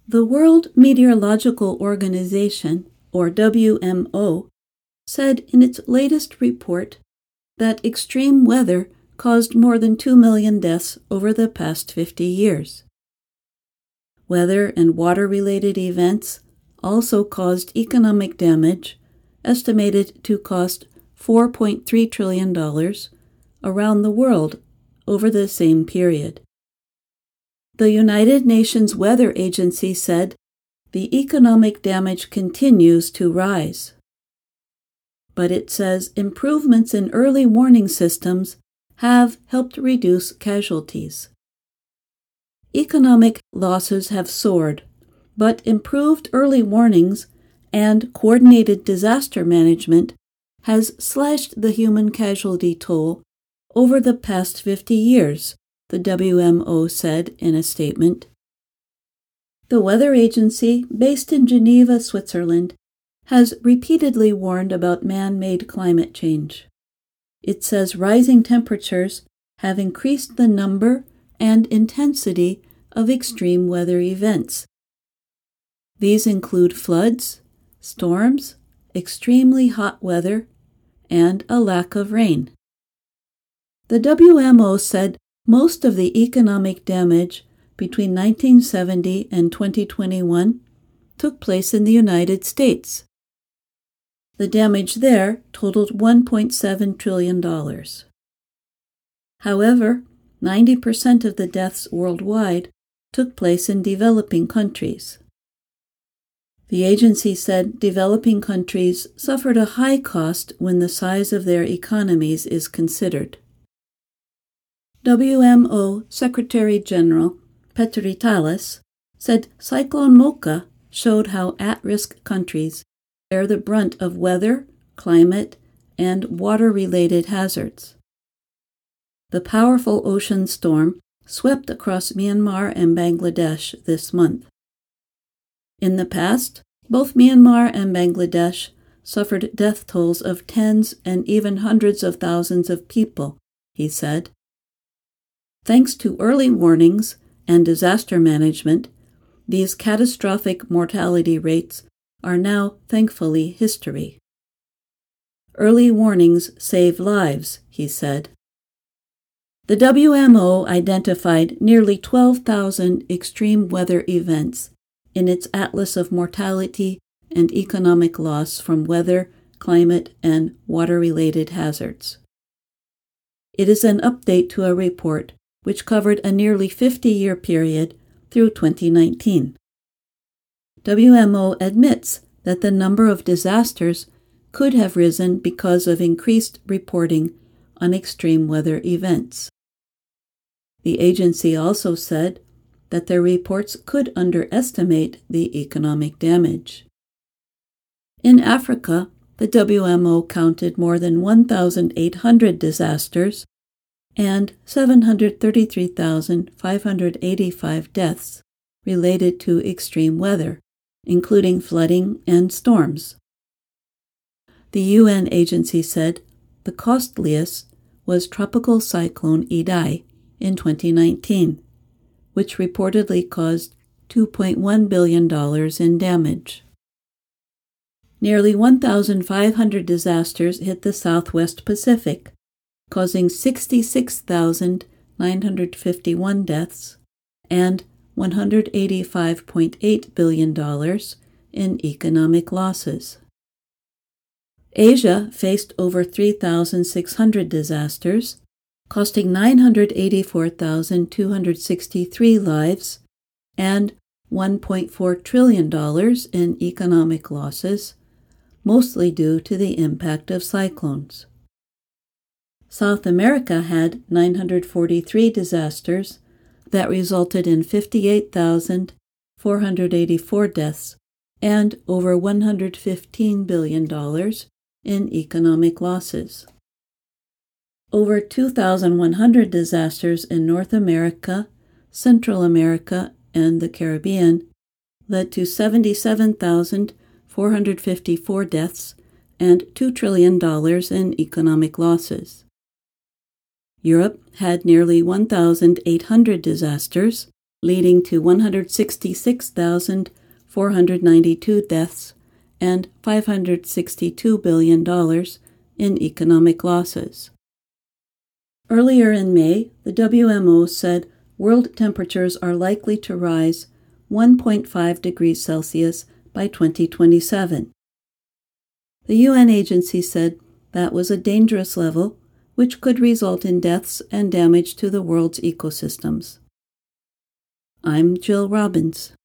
The World Meteorological Organization, or WMO, said in its latest report that extreme weather caused more than 2 million deaths over the past 50 years. Weather and water-related events also caused economic damage, estimated to cost $4.3 trillion around the world over the same period. The United Nations Weather Agency said the economic damage continues to rise. But it says improvements in early warning systems have helped reduce casualties. Economic losses have soared, but improved early warnings and coordinated disaster management has slashed the human casualty toll over the past 50 years, the WMO said in a statement. The weather agency, based in Geneva, Switzerland, has repeatedly warned about man-made climate change. It says rising temperatures have increased the number and intensity of extreme weather events. These include floods, storms, extremely hot weather, and a lack of rain. The WMO said most of the economic damage between 1970 and 2021 took place in the United States. The damage there totaled $1.7 trillion. However, 90% of the deaths worldwide took place in developing countries. The agency said developing countries suffered a high cost when the size of their economies is considered. WMO Secretary General Petri Talas said Cyclone Mocha showed how at-risk countries bear the brunt of weather, climate, and water-related hazards. The powerful ocean storm swept across Myanmar and Bangladesh this month. In the past, both Myanmar and Bangladesh suffered death tolls of tens and even hundreds of thousands of people, he said. Thanks to early warnings and disaster management, these catastrophic mortality rates are now thankfully history. Early warnings save lives, he said. The WMO identified nearly 12,000 extreme weather events in its Atlas of Mortality and Economic Loss from Weather, Climate, and Water-Related Hazards. It is an update to a report which covered a nearly 50-year period through 2019. WMO admits that the number of disasters could have risen because of increased reporting on extreme weather events. The agency also said that their reports could underestimate the economic damage. In Africa, the WMO counted more than 1,800 disasters and 733,585 deaths related to extreme weather, including flooding and storms. The UN agency said the costliest was Tropical Cyclone Idai in 2019, which reportedly caused $2.1 billion in damage. Nearly 1,500 disasters hit the Southwest Pacific, causing 66,951 deaths and $185.8 billion in economic losses. Asia faced over 3,600 disasters, costing 984,263 lives and $1.4 trillion in economic losses, mostly due to the impact of cyclones. South America had 943 disasters that resulted in 58,484 deaths and over $115 billion in economic losses. Over 2,100 disasters in North America, Central America, and the Caribbean led to 77,454 deaths and $2 trillion in economic losses. Europe had nearly 1,800 disasters, leading to 166,492 deaths and $562 billion in economic losses. Earlier in May, the WMO said world temperatures are likely to rise 1.5 degrees Celsius by 2027. The UN agency said that was a dangerous level, which could result in deaths and damage to the world's ecosystems. I'm Jill Robbins.